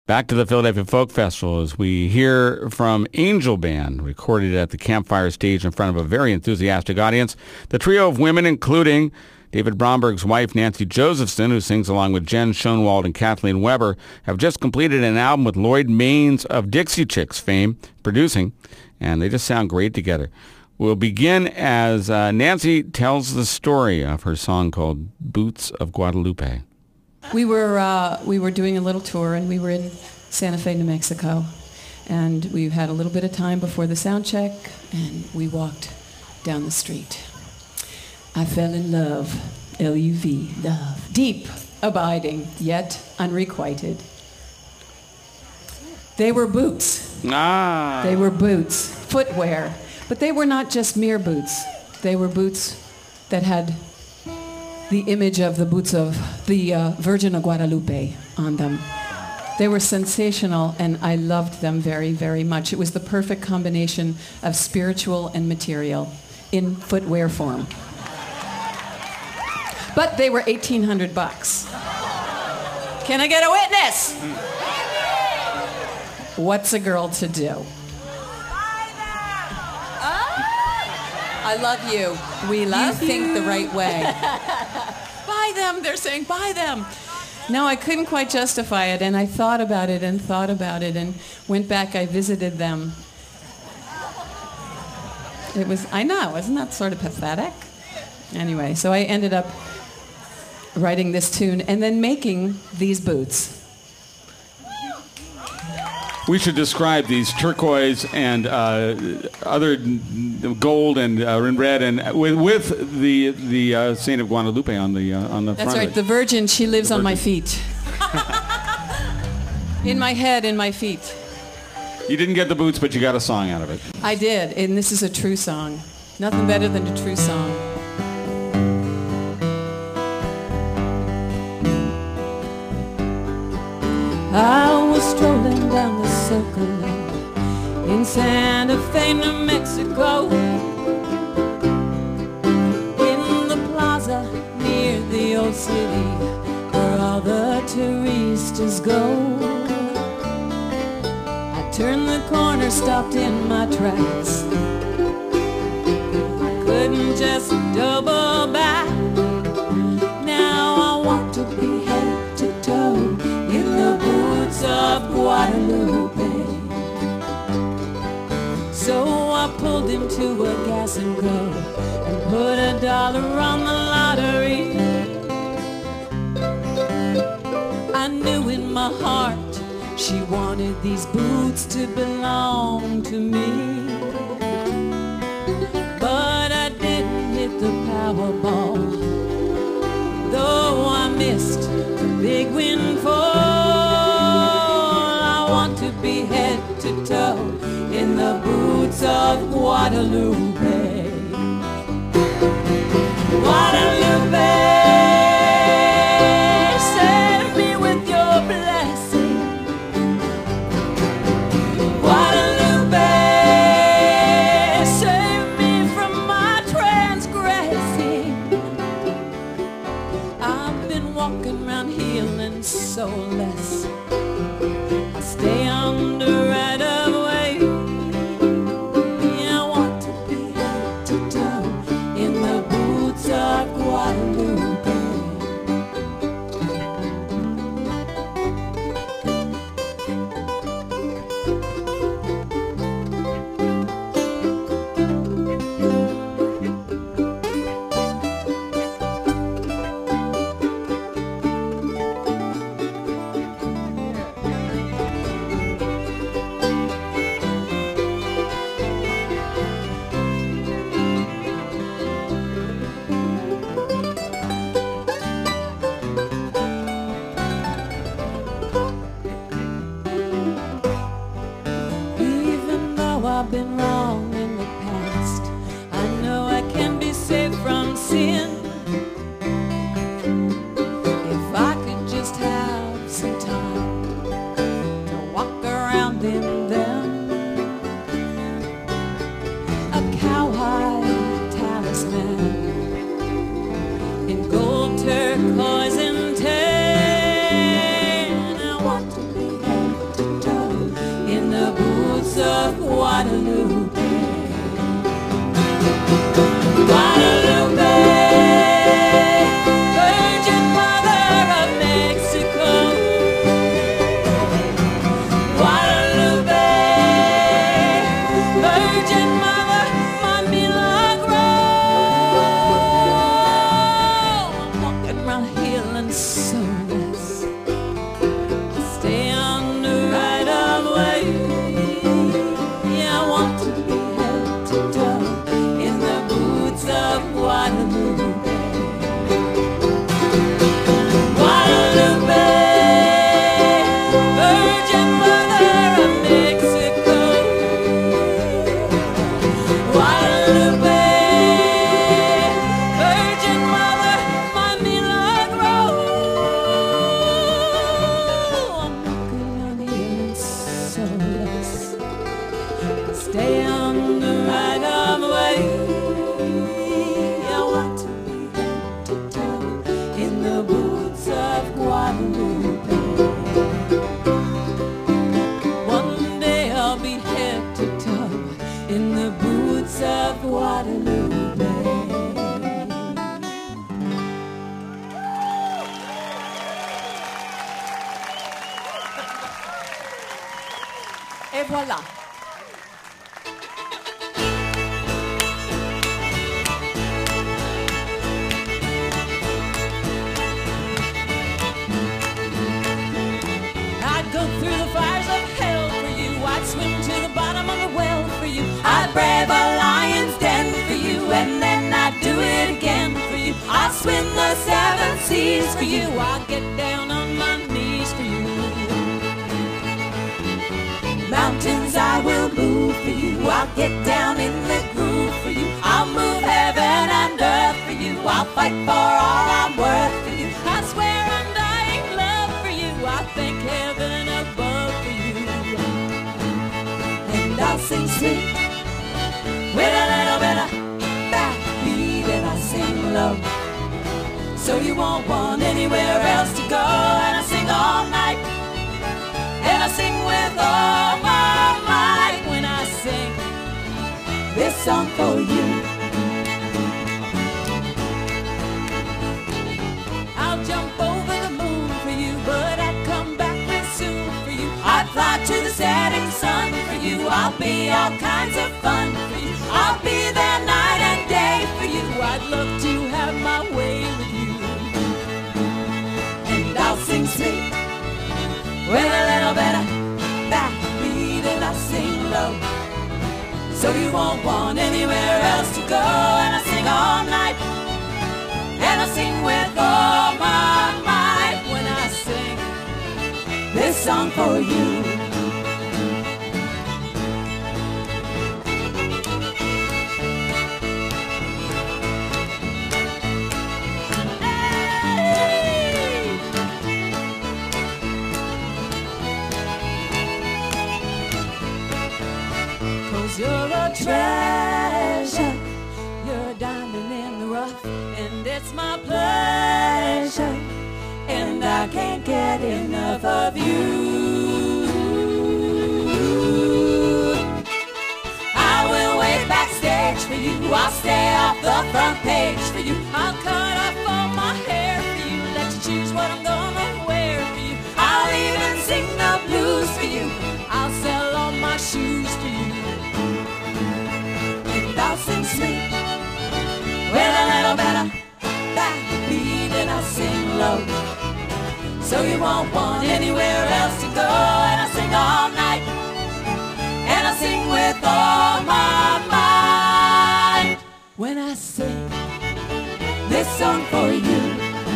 Back to the Philadelphia Folk Festival as we hear from Angel Band, recorded at the Campfire Stage in front of a very enthusiastic audience. The trio of women, including David Bromberg's wife, Nancy Josephson, who sings along with Jen Schoenwald and Kathleen Weber, have just completed an album with Lloyd Maines of Dixie Chicks fame producing, and they just sound great together. We'll begin as Nancy tells the story of her song called Boots of Guadalupe. We were doing a little tour, and we were in Santa Fe, New Mexico, and we had a little bit of time before the sound check, and we walked down the street. I fell in love, L-U-V, love, deep, abiding, yet unrequited. They were boots. They were boots, footwear, but they were not just mere boots. They were boots that had the image of the boots of the Virgin of Guadalupe on them. They were sensational, and I loved them very, very much. It was the perfect combination of spiritual and material in footwear form. But they were $1,800. Can I get a witness? What's a girl to do? I love you. We love you. Think the right way. Buy them, they're saying, buy them. No, I couldn't quite justify it, and I thought about it and went back, I visited them. I know, isn't that sort of pathetic? Anyway, so I ended up writing this tune and then making these boots. We should describe these turquoise and other gold and red, and with the Saint of Guadalupe on the front. That's right. The Virgin, she lives on my feet. In my head, in my feet. You didn't get the boots, but you got a song out of it. I did, and this is a true song. Nothing better than a true song. I was strolling down the Circle in Santa Fe, New Mexico, in the plaza near the old city where all the touristas go. I turned the corner, stopped in my tracks. I couldn't just double back. Now I want to be head to toe in the boots of Guadalupe. So I pulled into a gas and go and put $1 on the lottery. I knew in my heart she wanted these boots to belong to me. But I didn't hit the Powerball, though I missed the big windfall. I want to be head to toe in the boots of Guadalupe. Guadalupe, save me with your blessing. Guadalupe, save me from my transgressing. I've been walking around healing soulless. I stay under right of way. Yeah, I want to be head to toe in the boots of Guadalupe. Even though I've been wrong in the past, I know I can be saved from sin. If I could just have some time to walk around in them. A cowhide talisman in gold, turquoise, and tan. I want to be head Et voilà. I'd go through the fires of hell for you. I'd swim to the bottom of the well for you. I'd brave a lion's den for you, and then I'd do it again for you. I'd swim the 7 seas for you. I'd get down on my knees for you. Mountains I will move for you. I'll get down in the groove for you. I'll move heaven and earth for you. I'll fight for all I'm worth for you. I swear undying love for you. I'll thank heaven above for you. And I'll sing sweet with a little bit of backbeat, and I'll sing low so you won't want anywhere else to go. And I sing all night, and I sing with all my might when I sing this song for you. I'll jump over the moon for you, but I'd come back real soon for you. I'd fly to the setting sun for you. I'll be all kinds of fun for you. I'll be there night and day for you. I'd love to have my way with you. And I'll sing sweet with a little bit of backbeat, and I sing low so you won't want anywhere else to go. And I sing all night, and I sing with all my might when I sing this song for you. You're a treasure, you're a diamond in the rough, and it's my pleasure, and I can't get enough of you. I will wait backstage for you, I'll stay off the front page for you. I'll cut off all my hair for you, let you choose what I'm gonna wear for you. I'll even sing the blues for you, I'll sell all my shoes for you. I'll sing sweet with a little bit of backbeat, and I'll sing low so you won't want anywhere else to go. And I'll sing all night, and I'll sing with all my might when I sing this song for you.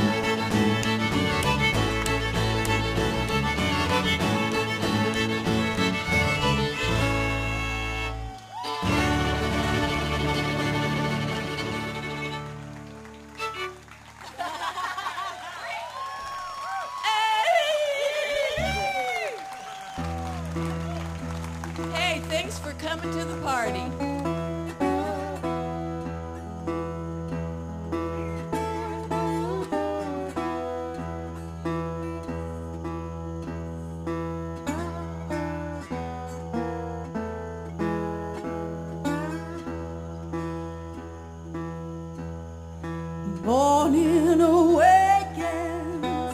Thanks for coming to the party. Morning awakens,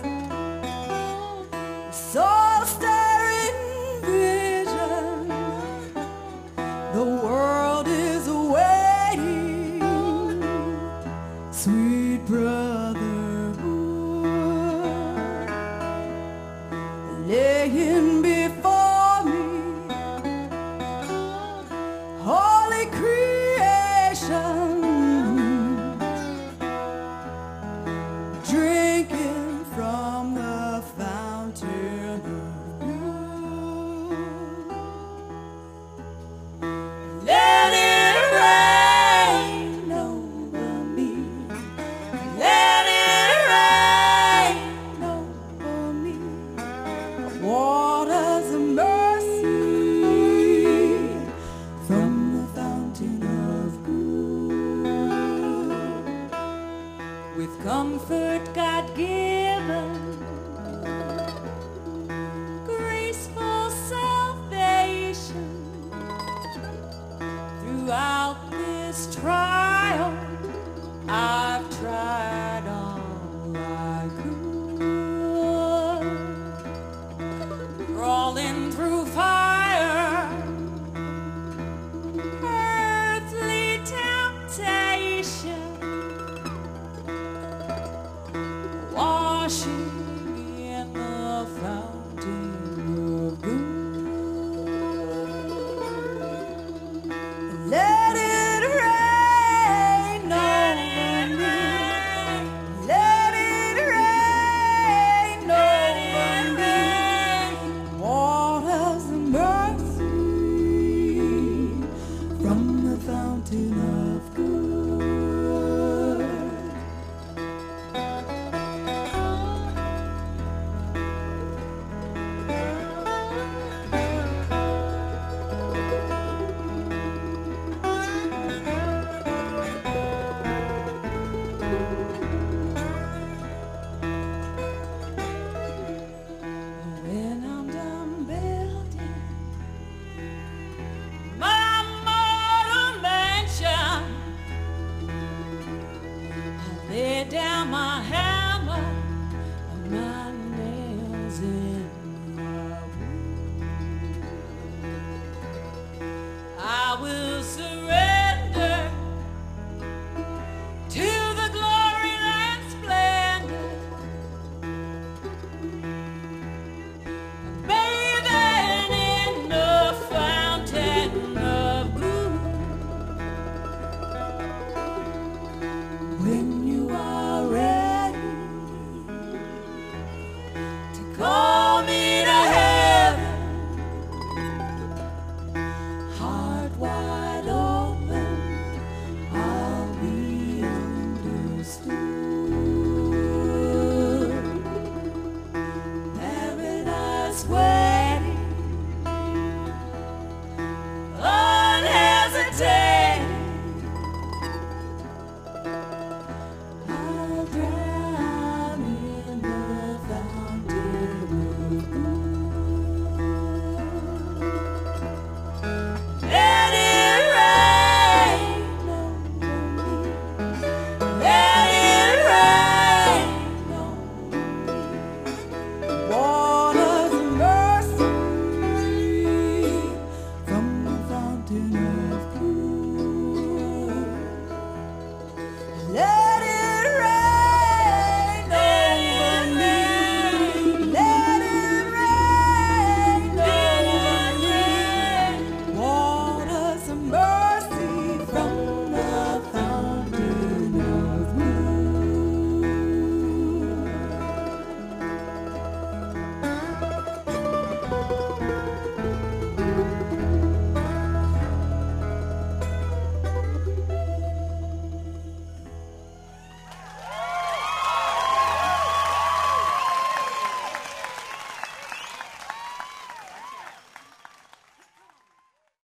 soul-stirring vision. The world is awaiting sweet brotherhood, laying before me holy creation, drinking from the fountain of youth. Let it rain over me. Let it rain over me. Waters of mercy from the fountain of good. With comfort God-given, graceful salvation, throughout this trial, I've tried all I could, crawling through fire.